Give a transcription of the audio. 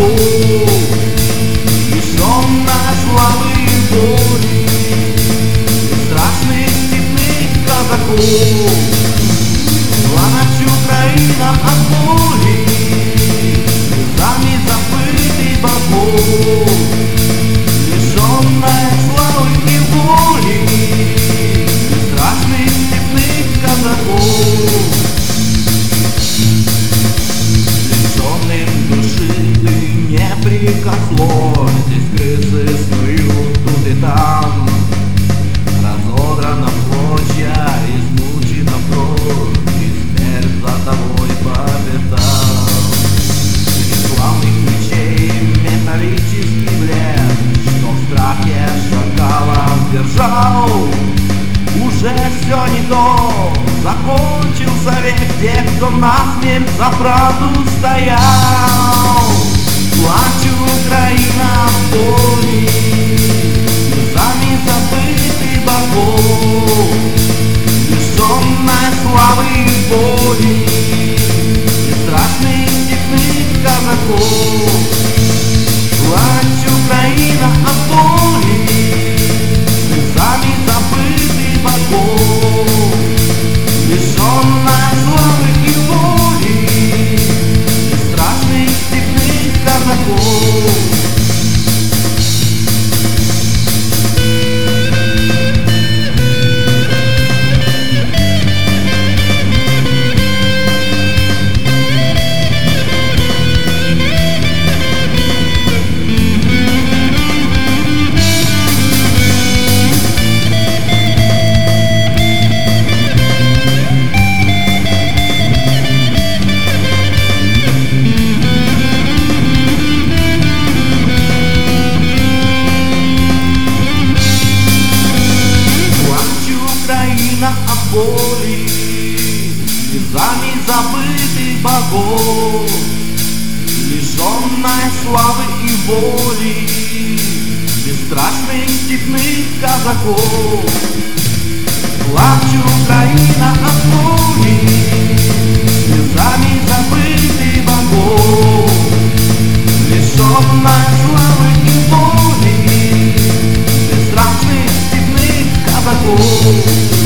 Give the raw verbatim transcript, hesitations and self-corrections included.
казаков, лишенная славы и воли, страшных степных казаков. Была ночь Украина от боли, слезами забытых богов, лишенная славы и воли, страшных степных казаков. Лишенным души ты не прикословь, здесь крысы снуют тут и там, разодрана площадь, измучена кровь, и смерть за тобой по пятам. Славных мечей металлический блеск, что в страхе шакалов держал, уже все не то. Закончился век тех, кто насмерть за правду стоял. Плачу, Украина, в боли, слезами забытых богов, лишенная славы и боли, страшных степных казаков. Плачу, Украина, от боли, слезами забытых богов, лишенная славы и воли, страшных степных казаков. От боли, слезами забытых богов, лишенная славы и воли, бесстрашных степных казаков. Плачу, Украина, от боли, слезами забытых богов, лишенная славы и воли, бесстрашных степных казаков.